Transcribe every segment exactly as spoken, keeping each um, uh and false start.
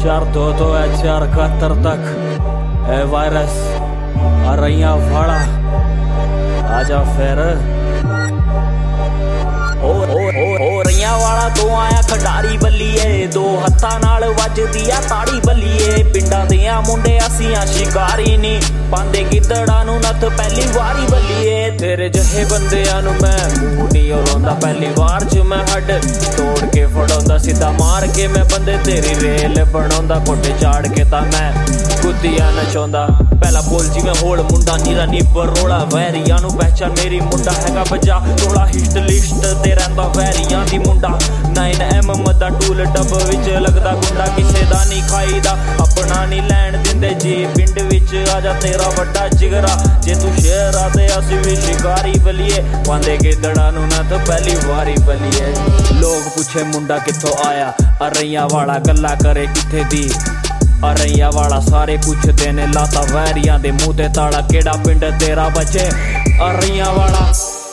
चार दो दो है चार इकहत्तर तक ए वायरस अरैया वाला आजा फिर ओ ओ ओ ओ रैया वाला तो आया खडारी बल्लीए दो हत्था नाल वजदी आ ताड़ी बल्लीए पिंडा दियां मुंडे असियां शिकारी नी पांदे गिद्दड़ा नू नथ पहली वारी बल्लीए तेरे जहे बंदियां नू मैं मूंह नी रोंदा पहली वार च मैं हड तोड़ के फड़ांदा सीधा मार के मैं बंदे तेरी रेल बनांदा कोटे चाड़ के ता मैं कुदिया नचांदा पहला बोल जी मैं होल मुंडा नीरा नीबर रोला वैरियां नू पहचान मेरी मुंडा हैगा बजा रोला हिस्ट लिस्ट ते रहिंदा वैरियां दी मुंडा नाइन एम दा टूल डब विच लगदा गुंडा किसे दा नी खाईदा अपना नी लैण दिंदे जी पिंड विच आजा तेरा वड्डा जिगरा जे तू शेर आ ते असी भी शिकारी बलिए पांदे गिद्दड़ा नू ना तो पहली वारी बलिए लोग पूछे मुंडा कित्थों आया अरैया वाला गल्ला करे किथे दी अरैया वाला सारे पूछदे ने लाता वैरियां दे मुंह ते ताला केड़ा पिंड तेरा बचे अरैया वाला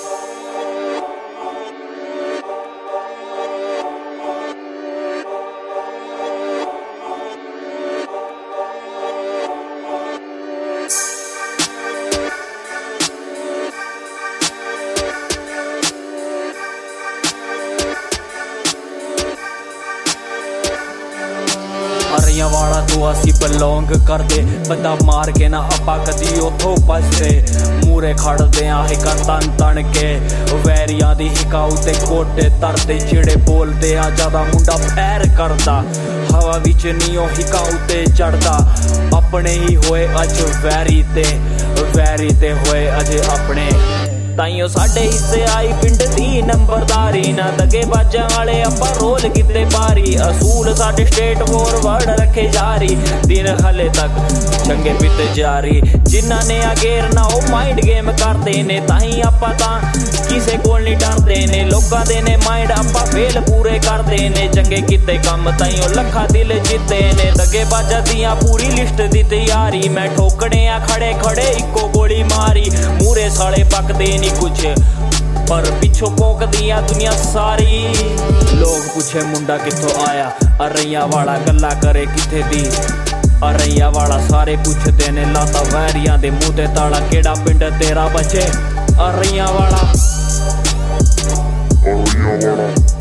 अरैया वाला तो असी बिलोंग करदे बंदा मार के ना अपा कदी उथों बचदे मूरे खड़दे आ हिका तन तन के वैरियां दी हिका उते कोटे तरदे जेड़े बोलदे आ ज्यादा मुंडा पैर करदा हवा विच नी ओ हिका उते चढ़दा अपने ही होए अज वैरी ते वैरी ते होए अज अपने ताइयों साडे हिस्से आई पिंड दी नंबरदारी ना दगे बाजां वाले अपा रोल किते पारी असूल साडे स्टेट फॉरवर्ड रखे जारी दिन हले तक चंगे पिते जारी जिन्ना ने अगेर ना ओ माइंड गेम करदे ने ताही अपा तां किसे कोल नहीं डरदे ने लोकां दे ने माइंड अपा फेल पूरे करदे ने चंगे किते कम ताइयों लखा दिल जिते ने दगे बाजा दियां पूरी लिस्ट दी तैयारी मैं ठोकने आ खड़े खड़े इको गोली मारी मूरे साले पकदे कुछ पर पिछो पोक दिया दुनिया सारी लोग पूछे मुंडा कित्थों आया अरैया वाला गल्ला करे किथे दी अरैया वाला सारे पूछदे ने लाता वैरियां दे मुंह ते ताला केड़ा पिंड तेरा बचे अरैया वाला अरैया वाला